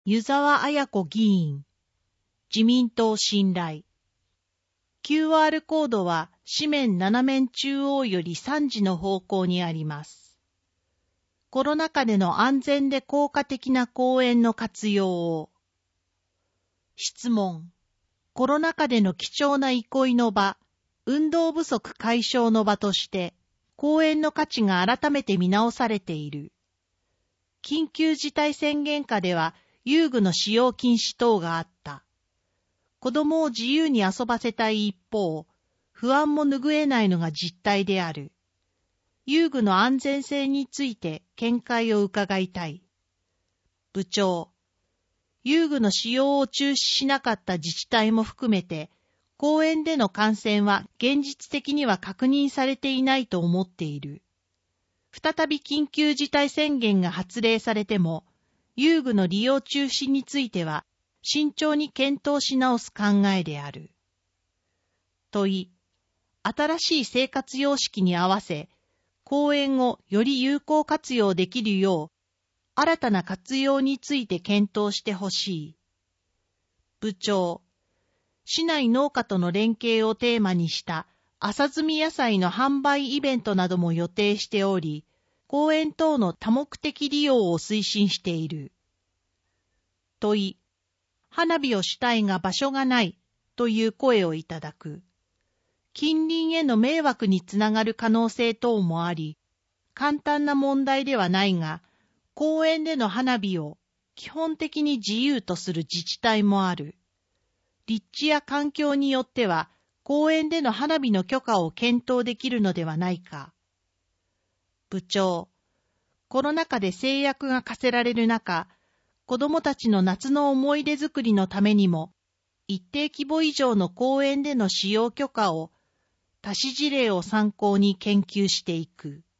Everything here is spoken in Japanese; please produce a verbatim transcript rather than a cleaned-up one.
湯沢綾子議員、自民党信頼。キューアール コードは紙面斜面中央よりさんじの方向にあります。コロナ禍での安全で効果的な公園の活用を。質問。コロナ禍での貴重な憩いの場、運動不足解消の場として、公園の価値が改めて見直されている。緊急事態宣言下では遊具の使用禁止等があった。子供を自由に遊ばせたい一方、不安も拭えないのが実態である。遊具の安全性について見解を伺いたい。部長、遊具の使用を中止しなかった自治体も含めて、公園での感染は現実的には確認されていないと思っている。再び緊急事態宣言が発令されても、遊具の利用中止については、慎重に検討し直す考えである。問い、新しい生活様式に合わせ、公園をより有効活用できるよう、新たな活用について検討してほしい。部長、市内農家との連携をテーマにした朝摘み野菜の販売イベントなども予定しており、公園等の多目的利用を推進している。問い、花火を主体が場所がないという声をいただく。近隣への迷惑につながる可能性等もあり、簡単な問題ではないが、公園での花火を基本的に自由とする自治体もある。立地や環境によっては、公園での花火の許可を検討できるのではないか。部長、コロナ禍で制約が課せられる中、子どもたちの夏の思い出作りのためにも、一定規模以上の公園での使用許可を、他市事例を参考に研究していく。